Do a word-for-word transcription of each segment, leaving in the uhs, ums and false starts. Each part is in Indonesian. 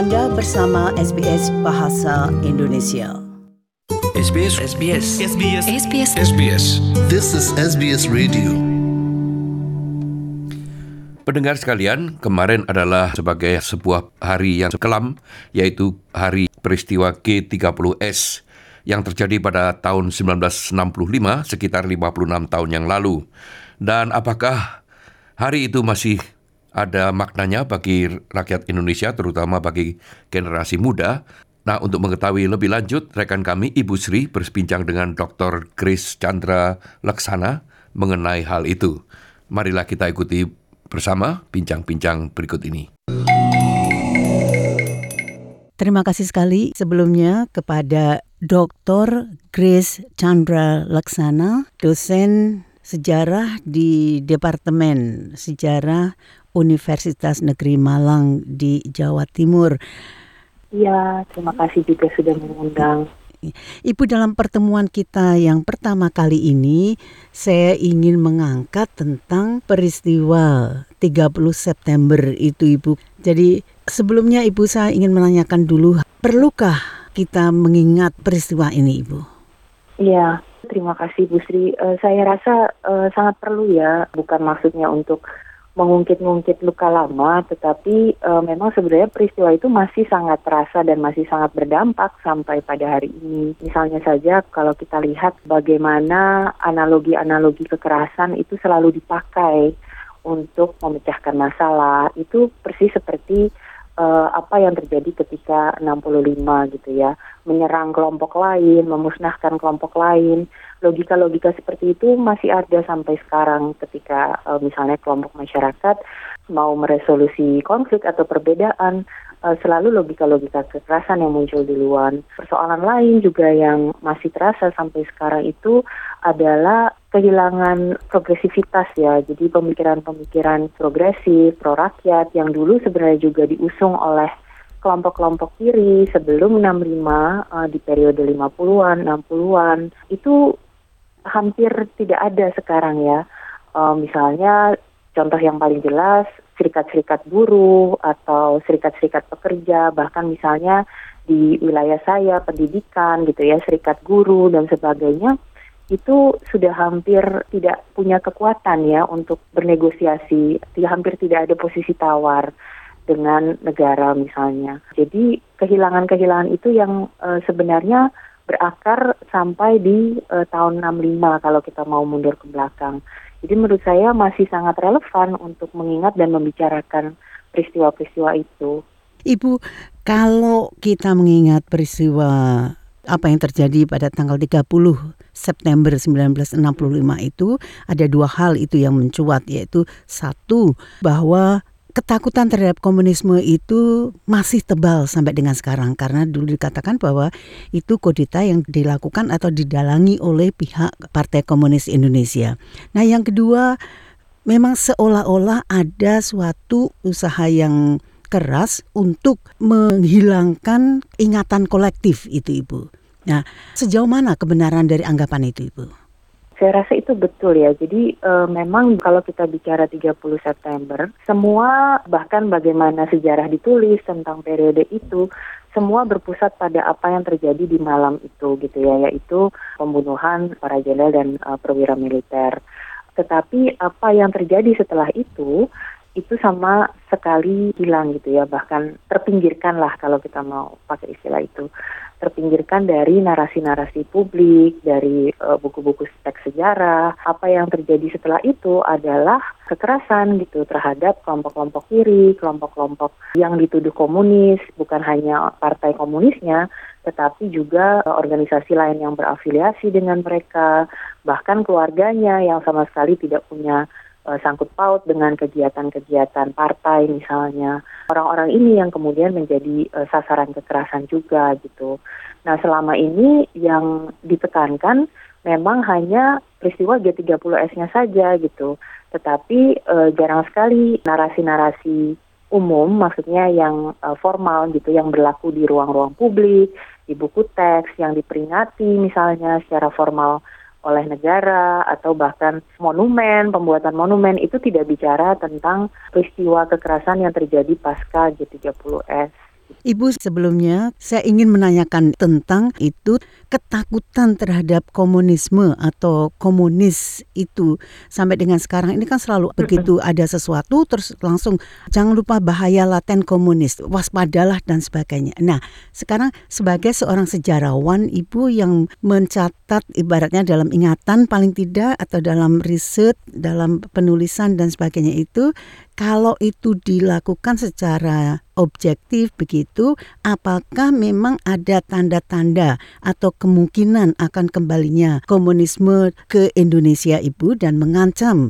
Anda bersama S B S Bahasa Indonesia. S B S S B S S B S S B S S B S. This is S B S Radio. Pendengar sekalian, kemarin adalah sebagai sebuah hari yang kelam, yaitu hari peristiwa G tiga puluh S yang terjadi pada tahun sembilan belas enam puluh lima, sekitar lima puluh enam tahun yang lalu. Dan apakah hari itu masih ada maknanya bagi rakyat Indonesia, terutama bagi generasi muda? Nah, untuk mengetahui lebih lanjut, rekan kami Ibu Sri berbincang dengan Doktor Grace Chandra Laksana mengenai hal itu. Marilah kita ikuti bersama bincang-bincang berikut ini. Terima kasih sekali sebelumnya kepada Doktor Grace Chandra Laksana, dosen sejarah di Departemen Sejarah Universitas Negeri Malang di Jawa Timur. Ya, terima kasih juga sudah mengundang. Ibu, dalam pertemuan kita yang pertama kali ini, saya ingin mengangkat tentang peristiwa tiga puluh September itu, Ibu. Jadi sebelumnya Ibu, saya ingin menanyakan dulu, perlukah kita mengingat peristiwa ini, Ibu? Iya, terima kasih Bu Sri. Uh, saya rasa uh, sangat perlu ya, bukan maksudnya untuk mengungkit-ungkit luka lama, tetapi e, memang sebenarnya peristiwa itu masih sangat terasa dan masih sangat berdampak sampai pada hari ini. Misalnya saja kalau kita lihat bagaimana analogi-analogi kekerasan itu selalu dipakai untuk memecahkan masalah, itu persis seperti e, apa yang terjadi ketika enam puluh lima gitu ya, menyerang kelompok lain, memusnahkan kelompok lain. Logika-logika seperti itu masih ada sampai sekarang ketika uh, misalnya kelompok masyarakat mau meresolusi konflik atau perbedaan, uh, selalu logika-logika kekerasan yang muncul duluan. Persoalan lain juga yang masih terasa sampai sekarang itu adalah kehilangan progresivitas ya. Jadi pemikiran-pemikiran progresif, pro-rakyat yang dulu sebenarnya juga diusung oleh kelompok-kelompok kiri sebelum enam puluh lima uh, di periode lima puluhan, enam puluhan itu hampir tidak ada sekarang ya. Uh, misalnya contoh yang paling jelas serikat-serikat buruh atau serikat-serikat pekerja, bahkan misalnya di wilayah saya pendidikan gitu ya, serikat guru dan sebagainya, itu sudah hampir tidak punya kekuatan ya untuk bernegosiasi, hampir tidak ada posisi tawar dengan negara misalnya. Jadi kehilangan-kehilangan itu yang uh, sebenarnya berakar sampai di uh, tahun enam puluh lima kalau kita mau mundur ke belakang. Jadi menurut saya masih sangat relevan untuk mengingat dan membicarakan peristiwa-peristiwa itu. Ibu, kalau kita mengingat peristiwa apa yang terjadi pada tanggal tiga puluh September sembilan belas enam puluh lima itu, ada dua hal itu yang mencuat, yaitu satu, bahwa ketakutan terhadap komunisme itu masih tebal sampai dengan sekarang, karena dulu dikatakan bahwa itu kudeta yang dilakukan atau didalangi oleh pihak Partai Komunis Indonesia. Nah, yang kedua, memang seolah-olah ada suatu usaha yang keras untuk menghilangkan ingatan kolektif itu, Ibu. Nah, sejauh mana kebenaran dari anggapan itu, Ibu? Saya rasa itu betul ya. Jadi e, memang kalau kita bicara tiga puluh September, semua bahkan bagaimana sejarah ditulis tentang periode itu, semua berpusat pada apa yang terjadi di malam itu gitu ya, yaitu pembunuhan para jenderal dan e, perwira militer. Tetapi apa yang terjadi setelah itu, itu sama sekali hilang gitu ya, bahkan terpinggirkan lah kalau kita mau pakai istilah itu. Terpinggirkan dari narasi-narasi publik, dari uh, buku-buku teks sejarah. Apa yang terjadi setelah itu adalah kekerasan gitu terhadap kelompok-kelompok kiri, kelompok-kelompok yang dituduh komunis, bukan hanya partai komunisnya, tetapi juga uh, organisasi lain yang berafiliasi dengan mereka, bahkan keluarganya yang sama sekali tidak punya uh, sangkut paut dengan kegiatan-kegiatan partai misalnya. Orang-orang ini yang kemudian menjadi uh, sasaran kekerasan juga gitu. Nah, selama ini yang ditekankan memang hanya peristiwa G tiga puluh S-nya saja gitu. Tetapi uh, jarang sekali narasi-narasi umum, maksudnya yang uh, formal gitu, yang berlaku di ruang-ruang publik, di buku teks, yang diperingati misalnya secara formal oleh negara atau bahkan monumen, pembuatan monumen itu tidak bicara tentang peristiwa kekerasan yang terjadi pasca G tiga puluh S Ibu, sebelumnya saya ingin menanyakan tentang itu ketakutan terhadap komunisme atau komunis itu sampai dengan sekarang ini kan selalu begitu ada sesuatu terus langsung jangan lupa bahaya laten komunis, waspadalah dan sebagainya. Nah, sekarang sebagai seorang sejarawan, Ibu yang mencatat ibaratnya dalam ingatan paling tidak atau dalam riset, dalam penulisan dan sebagainya itu, kalau itu dilakukan secara objektif begitu, apakah memang ada tanda-tanda atau kemungkinan akan kembalinya komunisme ke Indonesia, Ibu, dan mengancam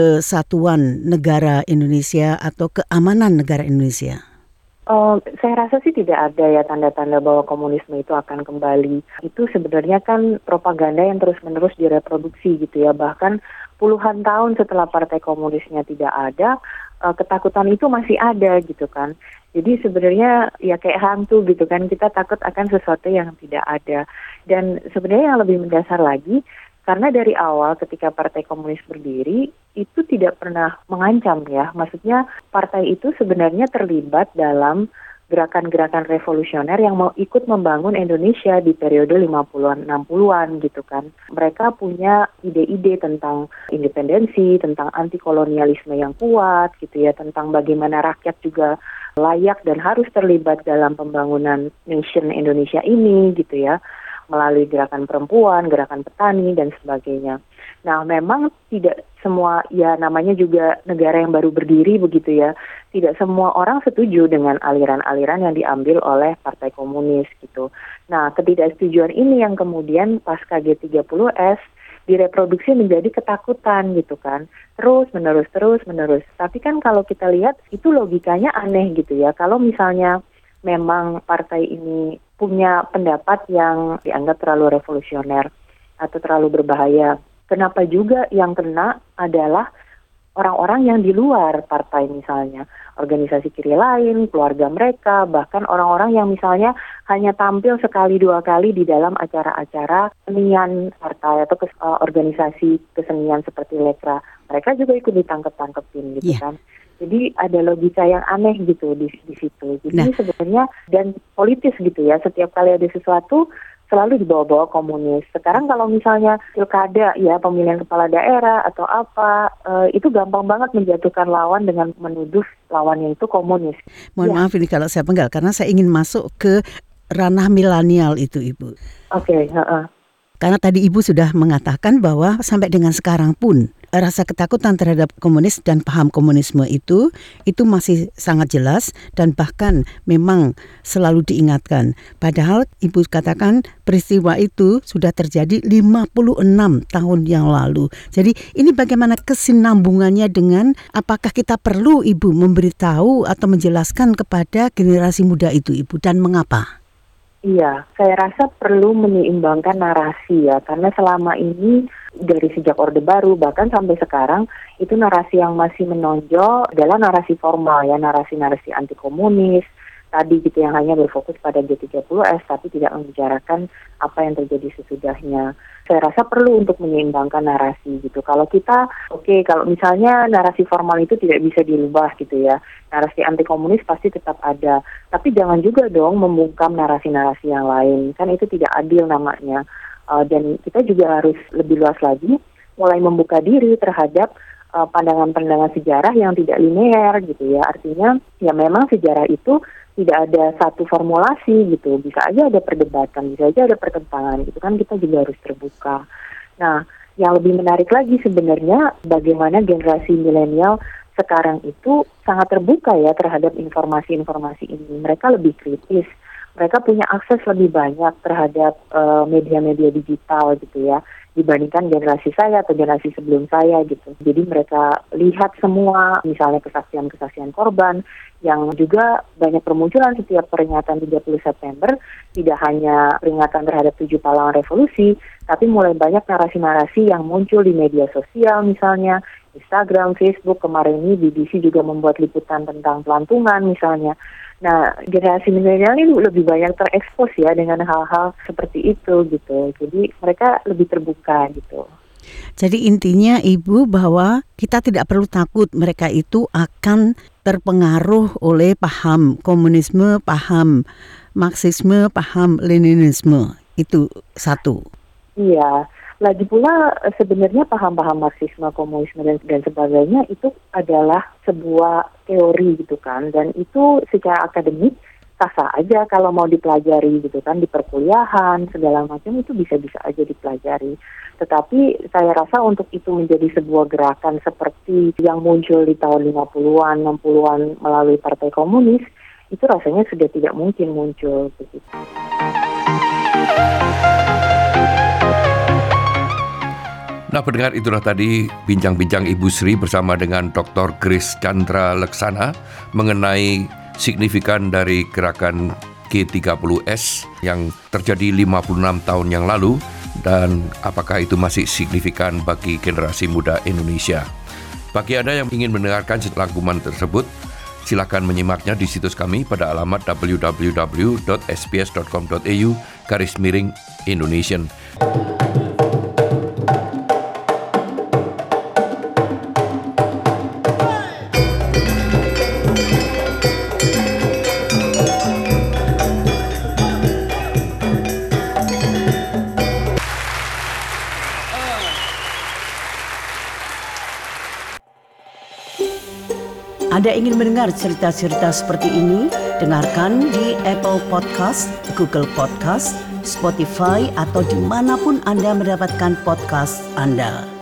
kesatuan negara Indonesia atau keamanan negara Indonesia? Uh, saya rasa sih tidak ada ya tanda-tanda bahwa komunisme itu akan kembali. Itu sebenarnya kan propaganda yang terus-menerus direproduksi gitu ya. Bahkan puluhan tahun setelah partai komunisnya tidak ada, uh, ketakutan itu masih ada gitu kan. Jadi sebenarnya ya kayak hantu gitu kan, kita takut akan sesuatu yang tidak ada. Dan sebenarnya yang lebih mendasar lagi, karena dari awal ketika Partai Komunis berdiri, itu tidak pernah mengancam ya. Maksudnya partai itu sebenarnya terlibat dalam gerakan-gerakan revolusioner yang mau ikut membangun Indonesia di periode lima puluhan enam puluhan gitu kan. Mereka punya ide-ide tentang independensi, tentang anti kolonialisme yang kuat gitu ya, tentang bagaimana rakyat juga layak dan harus terlibat dalam pembangunan nation Indonesia ini gitu ya, melalui gerakan perempuan, gerakan petani, dan sebagainya. Nah, memang tidak semua, ya namanya juga negara yang baru berdiri begitu ya, tidak semua orang setuju dengan aliran-aliran yang diambil oleh Partai Komunis gitu. Nah, ketidaksetujuan ini yang kemudian pasca G tiga puluh S direproduksi menjadi ketakutan gitu kan. Terus menerus, terus menerus. Tapi kan kalau kita lihat, itu logikanya aneh gitu ya. Kalau misalnya memang partai ini punya pendapat yang dianggap terlalu revolusioner atau terlalu berbahaya, kenapa juga yang kena adalah orang-orang yang di luar partai misalnya, organisasi kiri lain, keluarga mereka, bahkan orang-orang yang misalnya hanya tampil sekali dua kali di dalam acara-acara kesenian partai atau kes, uh, organisasi kesenian seperti Lekra. Mereka juga ikut ditangkep-tangkepin gitu yeah. kan. Jadi ada logika yang aneh gitu di, di situ. Jadi nah. sebenarnya dan politis gitu ya, setiap kali ada sesuatu selalu dibawa-bawa komunis. Sekarang kalau misalnya pilkada ya, pemilihan kepala daerah atau apa, e, itu gampang banget menjatuhkan lawan dengan menuduh lawannya itu komunis. Mohon ya. maaf ini kalau saya penggal, karena saya ingin masuk ke ranah milenial itu, Ibu. Oke, okay, uh-uh. Karena tadi Ibu sudah mengatakan bahwa sampai dengan sekarang pun rasa ketakutan terhadap komunis dan paham komunisme itu itu masih sangat jelas dan bahkan memang selalu diingatkan. Padahal Ibu katakan peristiwa itu sudah terjadi lima puluh enam tahun yang lalu. Jadi ini bagaimana kesinambungannya dengan apakah kita perlu Ibu memberitahu atau menjelaskan kepada generasi muda itu, Ibu, dan mengapa? Iya, saya rasa perlu menyeimbangkan narasi ya, karena selama ini dari sejak Orde Baru bahkan sampai sekarang itu narasi yang masih menonjol adalah narasi formal ya, narasi-narasi anti komunis tadi gitu yang hanya berfokus pada G tiga puluh S tapi tidak membicarakan apa yang terjadi sesudahnya. Saya rasa perlu untuk menyeimbangkan narasi gitu. Kalau kita, oke, okay, kalau misalnya narasi formal itu tidak bisa dirubah gitu ya, narasi anti komunis pasti tetap ada. Tapi jangan juga dong membungkam narasi-narasi yang lain. Kan itu tidak adil namanya. Uh, dan kita juga harus lebih luas lagi, mulai membuka diri terhadap uh, pandangan-pandangan sejarah yang tidak linear gitu ya. Artinya ya memang sejarah itu tidak ada satu formulasi gitu, bisa aja ada perdebatan, bisa aja ada pertentangan gitu kan, kita juga harus terbuka. Nah, yang lebih menarik lagi sebenarnya bagaimana generasi milenial sekarang itu sangat terbuka ya terhadap informasi-informasi ini. Mereka lebih kritis, mereka punya akses lebih banyak terhadap uh, media-media digital gitu ya, dibandingkan generasi saya atau generasi sebelum saya gitu. Jadi mereka lihat semua, misalnya kesaksian-kesaksian korban, yang juga banyak permunculan setiap peringatan tiga puluh September, tidak hanya peringatan terhadap tujuh pahlawan revolusi, tapi mulai banyak narasi-narasi yang muncul di media sosial misalnya, Instagram, Facebook, kemarin ini B B C juga membuat liputan tentang pelantungan misalnya. Nah, generasi milenial ini lebih banyak terekspos ya dengan hal-hal seperti itu gitu. Jadi mereka lebih terbuka gitu. Jadi intinya Ibu bahwa kita tidak perlu takut mereka itu akan terpengaruh oleh paham komunisme, paham Marxisme, paham Leninisme. Itu satu. Iya. Lagi pula sebenarnya paham-paham Marxisme, komunisme dan, dan sebagainya itu adalah sebuah teori gitu kan, dan itu secara akademik sah-sah aja kalau mau dipelajari gitu kan, di perkuliahan segala macam itu bisa-bisa aja dipelajari. Tetapi saya rasa untuk itu menjadi sebuah gerakan seperti yang muncul di tahun lima puluhan, enam puluhan melalui Partai Komunis, itu rasanya sudah tidak mungkin muncul begitu. Nah, pendengar, itulah tadi bincang-bincang Ibu Sri bersama dengan Doktor Grace Chandra Laksana mengenai signifikan dari gerakan G tiga puluh S yang terjadi lima puluh enam tahun yang lalu dan apakah itu masih signifikan bagi generasi muda Indonesia. Bagi Anda yang ingin mendengarkan rangkuman tersebut, silakan menyimaknya di situs kami pada alamat w w w dot s b s dot com dot a u garis miring Indonesian. Anda ingin mendengar cerita-cerita seperti ini? Dengarkan di Apple Podcast, Google Podcast, Spotify, atau dimanapun Anda mendapatkan podcast Anda.